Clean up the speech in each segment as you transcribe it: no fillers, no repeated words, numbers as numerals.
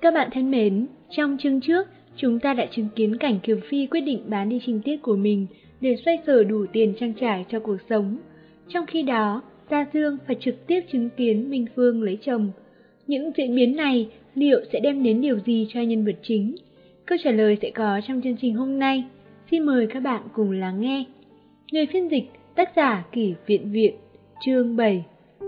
Các bạn thân mến, trong chương trước, chúng ta đã chứng kiến cảnh Kiều Phi quyết định bán đi trinh tiết của mình để xoay sở đủ tiền trang trải cho cuộc sống. Trong khi đó, Gia Dương phải trực tiếp chứng kiến Minh Phương lấy chồng. Những diễn biến này liệu sẽ đem đến điều gì cho nhân vật chính? Câu trả lời sẽ có trong chương trình hôm nay. Xin mời các bạn cùng lắng nghe. Người phiên dịch, tác giả Kỷ Viện Viện, chương 7.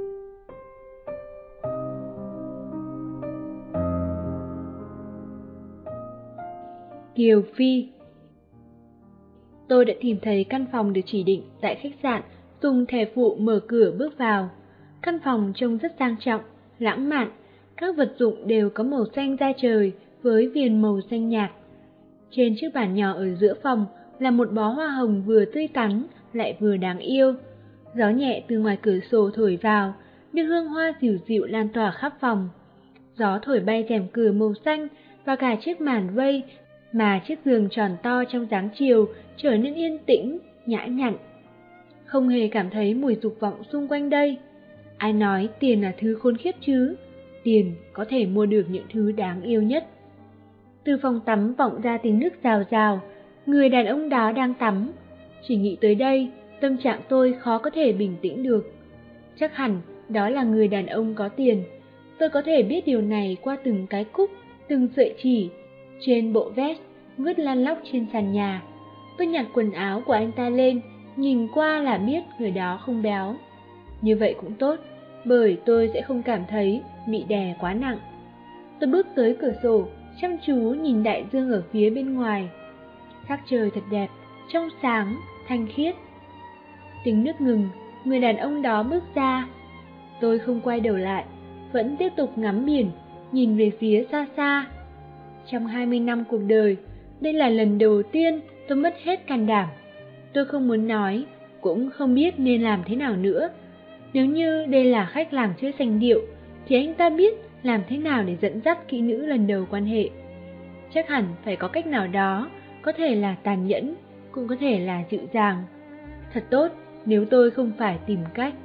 Kiều Phi. Tôi đã tìm thấy căn phòng được chỉ định tại khách sạn, dùng thẻ phụ mở cửa bước vào. Căn phòng trông rất sang trọng, lãng mạn, các vật dụng đều có màu xanh da trời với viền màu xanh nhạt. Trên chiếc bàn nhỏ ở giữa phòng là một bó hoa hồng vừa tươi tắn lại vừa đáng yêu. Gió nhẹ từ ngoài cửa sổ thổi vào, đưa hương hoa dịu dịu lan tỏa khắp phòng. Gió thổi bay rèm cửa màu xanh và cả chiếc màn vây mà chiếc giường tròn to trong dáng chiều trở nên yên tĩnh, nhã nhặn. Không hề cảm thấy mùi dục vọng xung quanh đây. Ai nói tiền là thứ khốn khiếp chứ? Tiền có thể mua được những thứ đáng yêu nhất. Từ phòng tắm vọng ra tiếng nước rào rào, người đàn ông đó đang tắm. Chỉ nghĩ tới đây, tâm trạng tôi khó có thể bình tĩnh được. Chắc hẳn đó là người đàn ông có tiền. Tôi có thể biết điều này qua từng cái cúc, từng sợi chỉ trên bộ vest vứt lăn lóc trên sàn nhà. Tôi nhặt quần áo của anh ta lên, nhìn qua là biết người đó không béo. Như vậy cũng tốt, bởi tôi sẽ không cảm thấy bị đè quá nặng. Tôi bước tới cửa sổ, chăm chú nhìn đại dương ở phía bên ngoài. Sắc trời thật đẹp, trong sáng, thanh khiết. Tiếng nước ngừng, người đàn ông đó bước ra. Tôi không quay đầu lại, vẫn tiếp tục ngắm biển, nhìn về phía xa xa. Trong 20 năm cuộc đời, đây là lần đầu tiên tôi mất hết can đảm. Tôi không muốn nói, cũng không biết nên làm thế nào nữa. Nếu như đây là khách làng chơi sành điệu, thì anh ta biết làm thế nào để dẫn dắt kỹ nữ lần đầu quan hệ. Chắc hẳn phải có cách nào đó, có thể là tàn nhẫn, cũng có thể là dịu dàng. Thật tốt nếu tôi không phải tìm cách.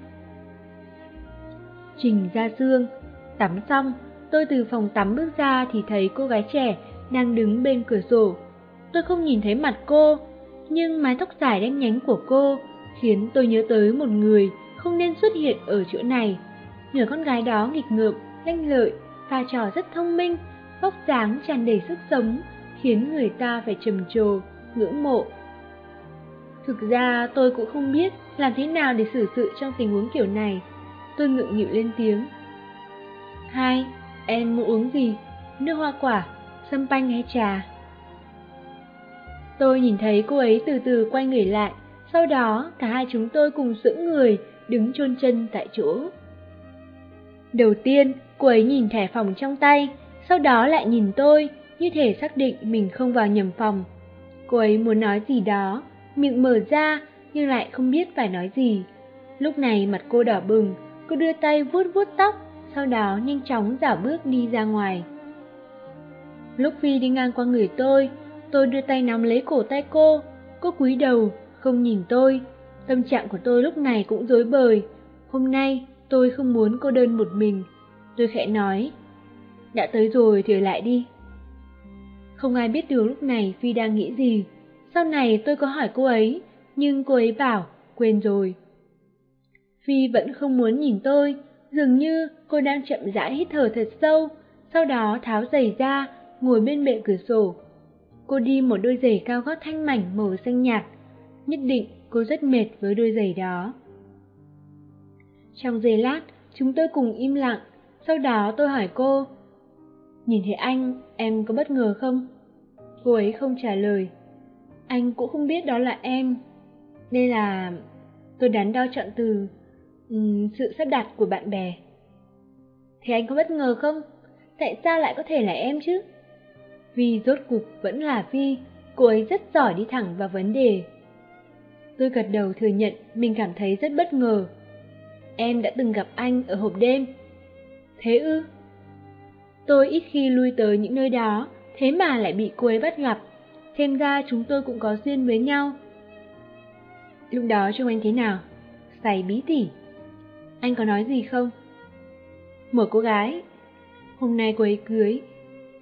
Trình Gia Dương. Tắm xong, tôi từ phòng tắm bước ra thì thấy cô gái trẻ đang đứng bên cửa sổ. Tôi không nhìn thấy mặt cô, nhưng mái tóc dài đen nhánh của cô khiến tôi nhớ tới một người không nên xuất hiện ở chỗ này. Người con gái đó nghịch ngợm, lanh lợi, pha trò rất thông minh, vóc dáng tràn đầy sức sống, khiến người ta phải trầm trồ, ngưỡng mộ. Thực ra tôi cũng không biết làm thế nào để xử sự trong tình huống kiểu này. Tôi ngượng nghịu lên tiếng. Hai, em muốn uống gì? Nước hoa quả, sâm panh hay trà? Tôi nhìn thấy cô ấy từ từ quay người lại, sau đó cả hai chúng tôi cùng sững người, đứng chôn chân tại chỗ. Đầu tiên, cô ấy nhìn thẻ phòng trong tay, sau đó lại nhìn tôi, như thể xác định mình không vào nhầm phòng. Cô ấy muốn nói gì đó, miệng mở ra nhưng lại không biết phải nói gì. Lúc này mặt cô đỏ bừng, cô đưa tay vuốt vuốt tóc, sau đó nhanh chóng dạo bước đi ra ngoài. Lúc Phi đi ngang qua người tôi đưa tay nắm lấy cổ tay cô cúi đầu, không nhìn tôi. Tâm trạng của tôi lúc này cũng rối bời. Hôm nay tôi không muốn cô đơn một mình. Tôi khẽ nói, đã tới rồi thì ở lại đi. Không ai biết được lúc này Phi đang nghĩ gì. Sau này tôi có hỏi cô ấy, nhưng cô ấy bảo quên rồi. Phi vẫn không muốn nhìn tôi, dường như cô đang chậm rãi hít thở thật sâu, sau đó tháo giày ra, ngồi bên bệ cửa sổ. Cô đi một đôi giày cao gót thanh mảnh màu xanh nhạt, nhất định cô rất mệt với đôi giày đó. Trong giây lát, chúng tôi cùng im lặng, sau đó tôi hỏi cô, nhìn thấy anh, em có bất ngờ không? Cô ấy không trả lời. Anh cũng không biết đó là em. Đây là... Tôi đắn đo chọn từ... sự sắp đặt của bạn bè. Thế anh có bất ngờ không? Tại sao lại có thể là em chứ? Vì rốt cuộc vẫn là Vi, cô ấy rất giỏi đi thẳng vào vấn đề. Tôi gật đầu thừa nhận mình cảm thấy rất bất ngờ. Em đã từng gặp anh ở hộp đêm. Thế ư? Tôi ít khi lui tới những nơi đó, thế mà lại bị cô ấy bắt gặp. Xem ra chúng tôi cũng có duyên với nhau. Lúc đó trông anh thế nào? Say bí tỉ. Anh có nói gì không? Một cô gái. Hôm nay cô ấy cưới.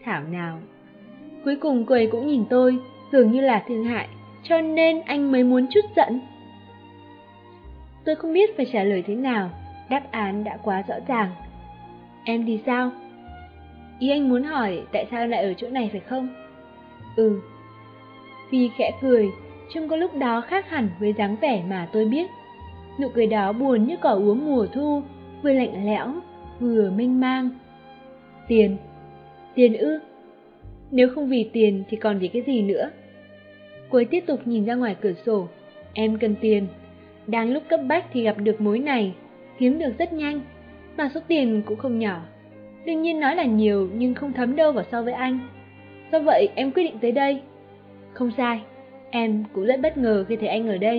thảo nào. Cuối cùng cô ấy cũng nhìn tôi, dường như là thương hại, cho nên anh mới muốn trút giận. Tôi không biết phải trả lời thế nào, đáp án đã quá rõ ràng. Em thì sao? Ý anh muốn hỏi tại sao lại ở chỗ này phải không? Ừ. Phi khẽ cười, trông có lúc đó khác hẳn với dáng vẻ mà tôi biết. Nụ cười đó buồn như cỏ úa mùa thu, vừa lạnh lẽo, vừa mênh mang. Tiền. Tiền ư? Nếu không vì tiền thì còn vì cái gì nữa? Cô ấy tiếp tục nhìn ra ngoài cửa sổ. Em cần tiền. Đang lúc cấp bách thì gặp được mối này, kiếm được rất nhanh, mà số tiền cũng không nhỏ. Đương nhiên nói là nhiều nhưng không thấm đâu vào so với anh. Do vậy em quyết định tới đây. Không sai, em cũng rất bất ngờ khi thấy anh ở đây.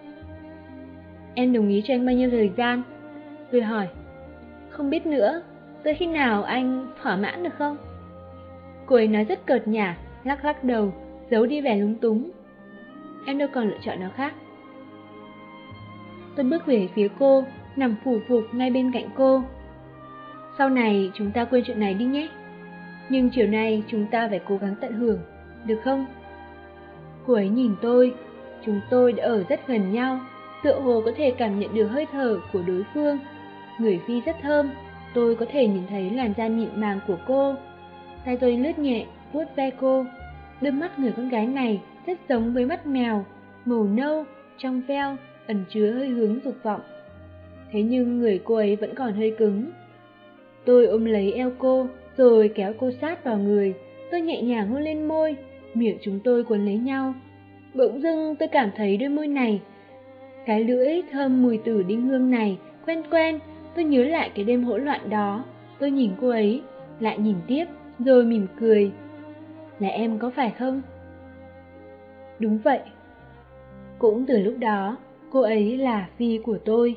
Em đồng ý cho anh bao nhiêu thời gian? Tôi hỏi. Không biết nữa, tới khi nào anh thỏa mãn được không? Cô ấy nói rất cợt nhả, lắc lắc đầu, giấu đi vẻ lúng túng. Em đâu còn lựa chọn nào khác. Tôi bước về phía cô, nằm phủ phục ngay bên cạnh cô. Sau này chúng ta quên chuyện này đi nhé. Nhưng chiều nay chúng ta phải cố gắng tận hưởng, được không? Cô ấy nhìn tôi, chúng tôi đã ở rất gần nhau, tựa hồ có thể cảm nhận được hơi thở của đối phương. Người Phi rất thơm, tôi có thể nhìn thấy làn da mịn màng của cô. Tay tôi lướt nhẹ, vuốt ve cô. Đôi mắt người con gái này rất giống với mắt mèo, màu nâu, trong veo, ẩn chứa hơi hướng dục vọng. Thế nhưng người cô ấy vẫn còn hơi cứng. Tôi ôm lấy eo cô, rồi kéo cô sát vào người. Tôi nhẹ nhàng hôn lên môi, miệng chúng tôi quấn lấy nhau. Bỗng dưng tôi cảm thấy đôi môi này, cái lưỡi thơm mùi tử đinh hương này, quen quen. Tôi nhớ lại cái đêm hỗn loạn đó. Tôi nhìn cô ấy, lại nhìn tiếp, rồi mỉm cười. Là em có phải không? Đúng vậy. Cũng từ lúc đó, cô ấy là Phi của tôi.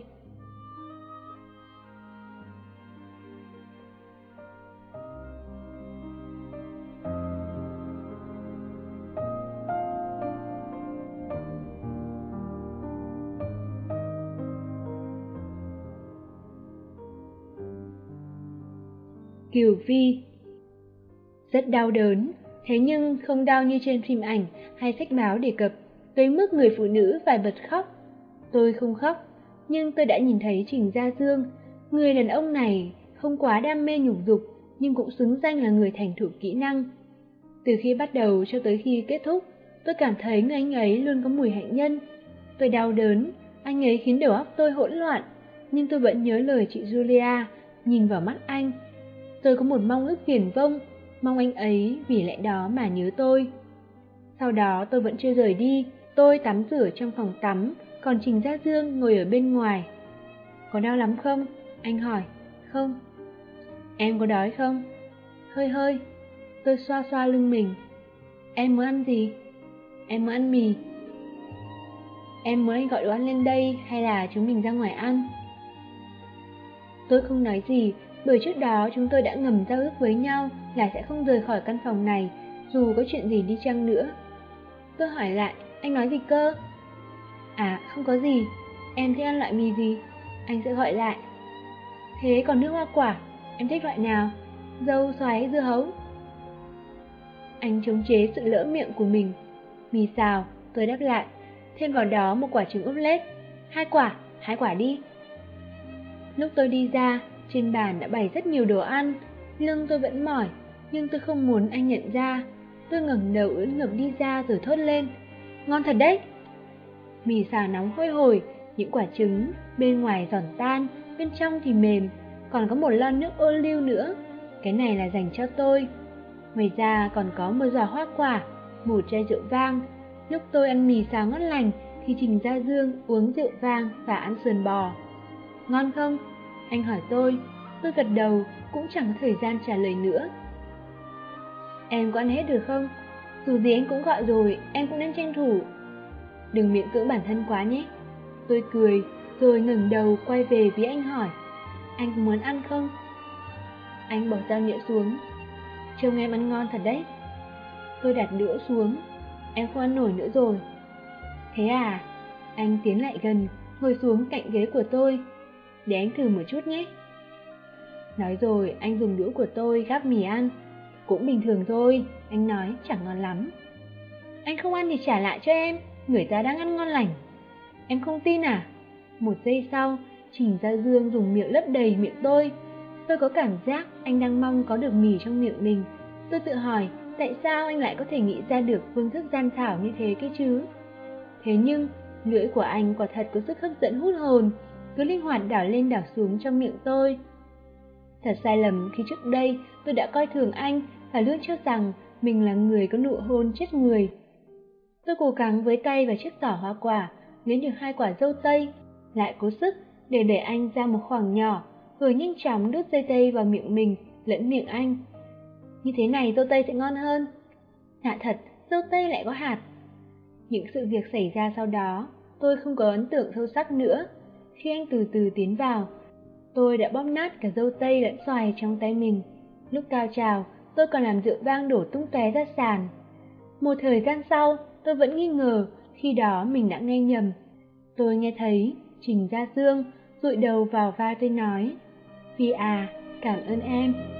Kiều Phi. Rất đau đớn, thế nhưng không đau như trên phim ảnh hay sách báo đề cập, tới mức người phụ nữ phải bật khóc. Tôi không khóc, nhưng tôi đã nhìn thấy Trình Gia Dương. Người đàn ông này không quá đam mê nhục dục, nhưng cũng xứng danh là người thành thục kỹ năng. Từ khi bắt đầu cho tới khi kết thúc, tôi cảm thấy người anh ấy luôn có mùi hạnh nhân. Tôi đau đớn, anh ấy khiến đầu óc tôi hỗn loạn, nhưng tôi vẫn nhớ lời chị Julia, nhìn vào mắt anh. Tôi có một mong ước viển vông, mong anh ấy vì lẽ đó mà nhớ tôi. Sau đó tôi vẫn chưa rời đi, tôi tắm rửa trong phòng tắm, còn Trình Gia Dương ngồi ở bên ngoài. Có đau lắm không? Anh hỏi. Không. Em có đói không? Hơi hơi. Tôi xoa xoa lưng mình. Em muốn ăn gì? Em muốn ăn mì. Em muốn anh gọi đồ ăn lên đây hay là chúng mình ra ngoài ăn? Tôi không nói gì, bởi trước đó chúng tôi đã ngầm giao ước với nhau là sẽ không rời khỏi căn phòng này, dù có chuyện gì đi chăng nữa. Tôi hỏi lại, anh nói gì cơ? À, không có gì, em thích ăn loại mì gì? Anh sẽ gọi lại. Thế còn nước hoa quả, em thích loại nào? Dâu, xoáy, dưa hấu? Anh chống chế sự lỡ miệng của mình. Mì xào, tôi đáp lại, thêm vào đó một quả trứng ốp lết. 2 quả đi. Lúc tôi đi ra, trên bàn đã bày rất nhiều đồ ăn. Lưng tôi vẫn mỏi, nhưng tôi không muốn anh nhận ra. Tôi ngẩng đầu ưỡn ngực đi ra rồi thốt lên. Ngon thật đấy! Mì xào nóng hôi hổi, những quả trứng, bên ngoài giòn tan, bên trong thì mềm, còn có một lon nước ô liu nữa. Cái này là dành cho tôi. Ngoài ra còn có một giỏ hoa quả, một chai rượu vang. Lúc tôi ăn mì xào ngon lành, thì Trình Gia Dương uống rượu vang và ăn sườn bò. Ngon không? Anh hỏi tôi gật đầu, cũng chẳng có thời gian trả lời nữa. Em có ăn hết được không? Dù gì anh cũng gọi rồi, em cũng nên tranh thủ. Đừng miễn cưỡng bản thân quá nhé. Tôi cười, rồi ngẩng đầu quay về phía anh hỏi. Anh có muốn ăn không? Anh bỏ dao nhựa xuống. Trông em ăn ngon thật đấy. Tôi đặt đũa xuống. Em không ăn nổi nữa rồi. Thế à? Anh tiến lại gần, ngồi xuống cạnh ghế của tôi. Để anh thử một chút nhé. Nói rồi anh dùng đũa của tôi gắp mì ăn. Cũng bình thường thôi, anh nói chẳng ngon lắm. Anh không ăn thì trả lại cho em, người ta đang ăn ngon lành. Em không tin à? Một giây sau, Trình Gia Dương dùng miệng lấp đầy miệng tôi. Tôi có cảm giác anh đang mong có được mì trong miệng mình. Tôi tự hỏi tại sao anh lại có thể nghĩ ra được phương thức gian xảo như thế cơ chứ? Thế nhưng, lưỡi của anh quả thật có sức hấp dẫn hút hồn, cứ linh hoạt đảo lên đảo xuống trong miệng tôi. Thật sai lầm khi trước đây tôi đã coi thường anh và luôn cho rằng mình là người có nụ hôn chết người. Tôi cố gắng với tay vào chiếc giỏ hoa quả, lấy được 2 quả dâu tây, lại cố sức để đẩy anh ra một khoảng nhỏ, rồi nhanh chóng đút dây tây vào miệng mình lẫn miệng anh. Như thế này dâu tây sẽ ngon hơn. Lạ thật, dâu tây lại có hạt. Những sự việc xảy ra sau đó, tôi không có ấn tượng sâu sắc nữa. Khi anh từ từ tiến vào, tôi đã bóp nát cả dâu tây lẫn xoài trong tay mình. Lúc cao trào, tôi còn làm rượu vang đổ tung tóe ra sàn. Một thời gian sau, tôi vẫn nghi ngờ khi đó mình đã nghe nhầm. Tôi nghe thấy Trình Gia Dương dụi đầu vào vai tôi nói: Phi à, cảm ơn em.